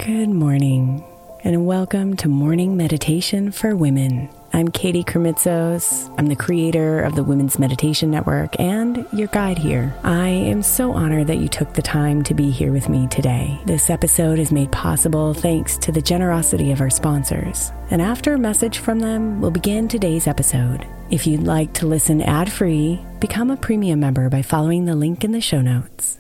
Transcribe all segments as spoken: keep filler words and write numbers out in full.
Good morning, and welcome to Morning Meditation for Women. I'm Katie Kremitzos. I'm the creator of the Women's Meditation Network and your guide here. I am so honored that you took the time to be here with me today. This episode is made possible thanks to the generosity of our sponsors. And after a message from them, we'll begin today's episode. If you'd like to listen ad-free, become a premium member by following the link in the show notes.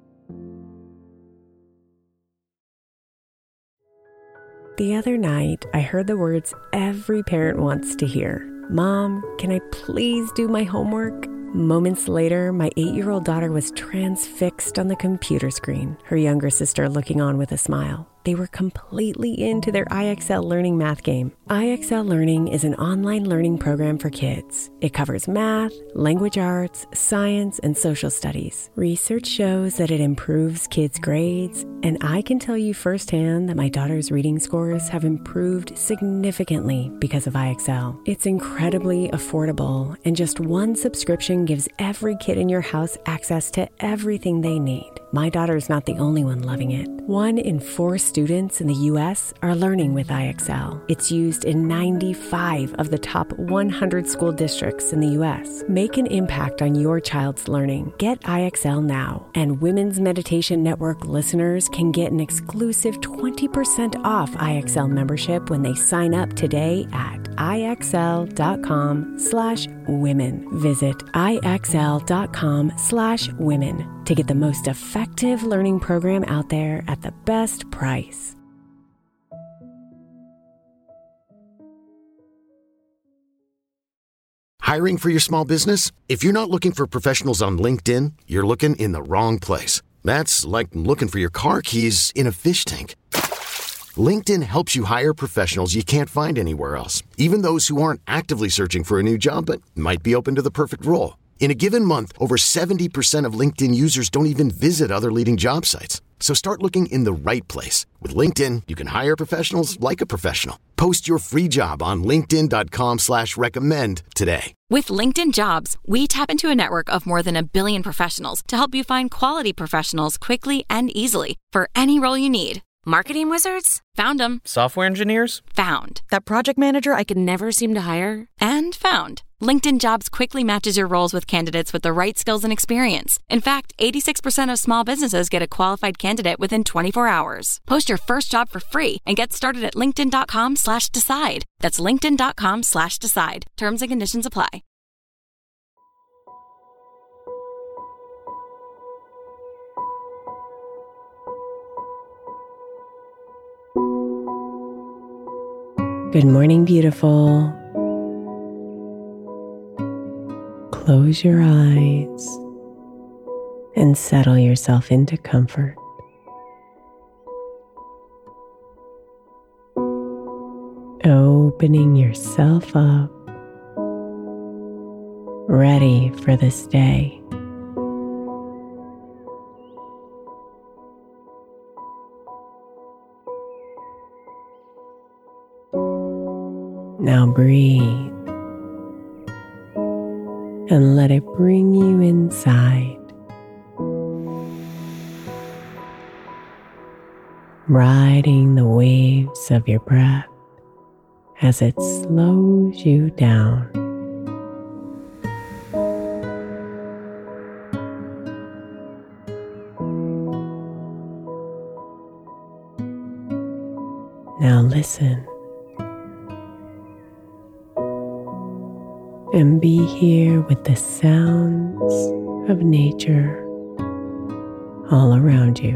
The other night, I heard the words every parent wants to hear. Mom, can I please do my homework? Moments later, my eight-year-old daughter was transfixed on the computer screen, her younger sister looking on with a smile. They were completely into their I X L Learning math game. I X L Learning is an online learning program for kids. It covers math, language arts, science, and social studies. Research shows that it improves kids' grades, and I can tell you firsthand that my daughter's reading scores have improved significantly because of I X L. It's incredibly affordable, and just one subscription gives every kid in your house access to everything they need. My daughter's not the only one loving it. One in four students in the U S are learning with I X L. It's used in ninety-five of the top one hundred school districts in the U S. Make an impact on your child's learning. Get I X L now. And Women's Meditation Network listeners can get an exclusive twenty percent off I X L membership when they sign up today at IXL.com slash women. Visit IXL.com slash women to get the most effective learning program out there at the best price. Hiring for your small business? If you're not looking for professionals on LinkedIn, you're looking in the wrong place. That's like looking for your car keys in a fish tank. LinkedIn helps you hire professionals you can't find anywhere else, even those who aren't actively searching for a new job but might be open to the perfect role. In a given month, over seventy percent of LinkedIn users don't even visit other leading job sites. So start looking in the right place. With LinkedIn, you can hire professionals like a professional. Post your free job on linkedin.com slash recommend today. With LinkedIn Jobs, we tap into a network of more than a billion professionals to help you find quality professionals quickly and easily for any role you need. Marketing wizards? Found them. Software engineers? Found. That project manager I could never seem to hire? And found. LinkedIn Jobs quickly matches your roles with candidates with the right skills and experience. In fact, eighty-six percent of small businesses get a qualified candidate within twenty-four hours. Post your first job for free and get started at linkedin.com slash decide. That's linkedin.com slash decide. Terms and conditions apply. Good morning, beautiful. Close your eyes and settle yourself into comfort. Opening yourself up, ready for this day. Now breathe and let it bring you inside. Riding the waves of your breath as it slows you down. Now listen. And be here with the sounds of nature all around you.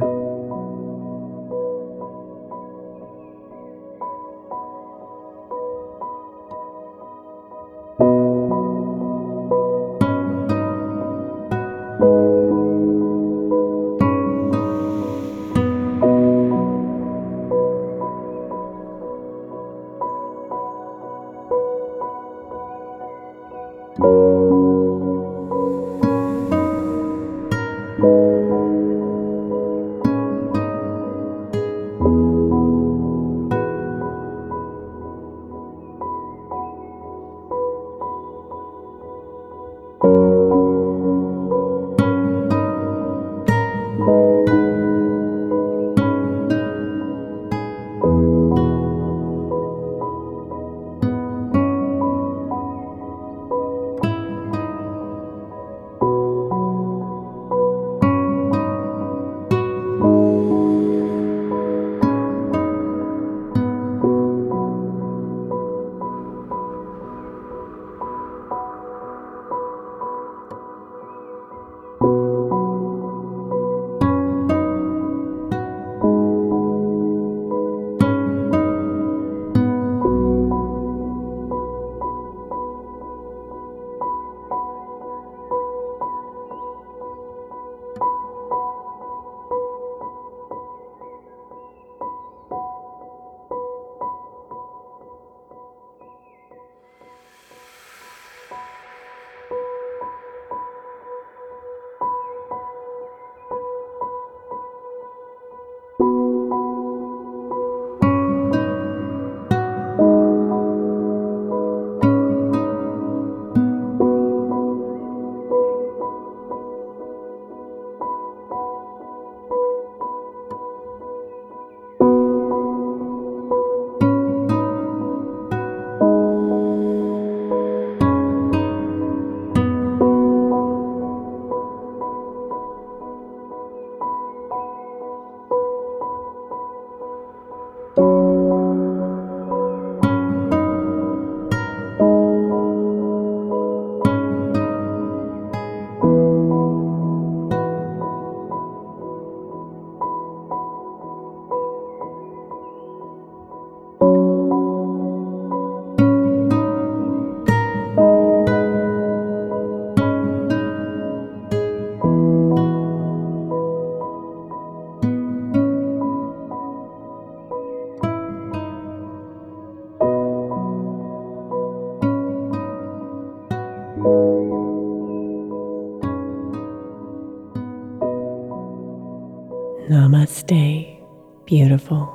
Namaste, beautiful.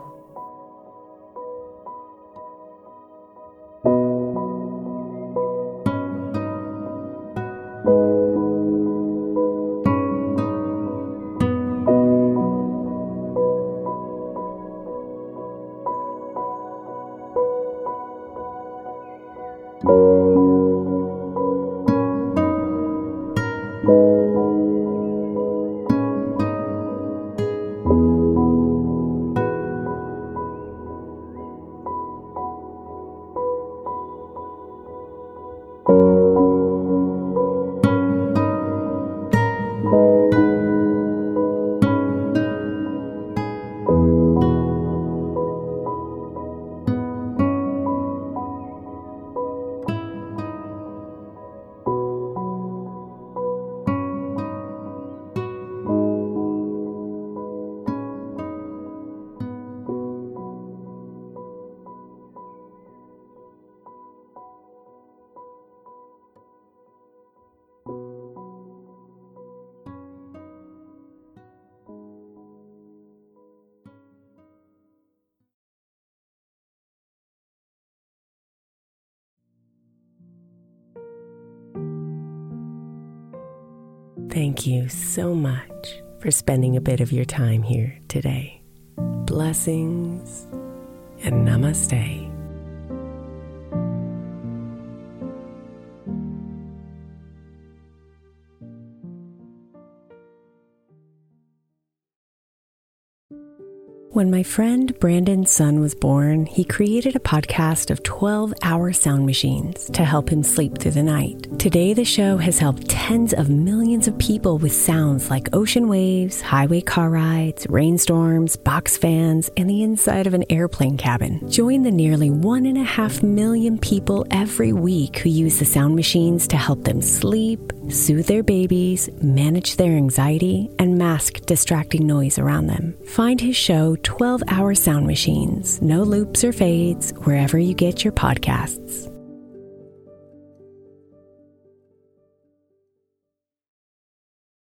Thank you so much for spending a bit of your time here today. Blessings and namaste. When my friend Brandon's son was born, he created a podcast of twelve-hour sound machines to help him sleep through the night. Today, the show has helped tens of millions of people with sounds like ocean waves, highway car rides, rainstorms, box fans, and the inside of an airplane cabin. Join the nearly one and a half million people every week who use the sound machines to help them sleep, soothe their babies, manage their anxiety, and mask distracting noise around them. Find his show, twelve-hour Sound Machines, no loops or fades, wherever you get your podcasts.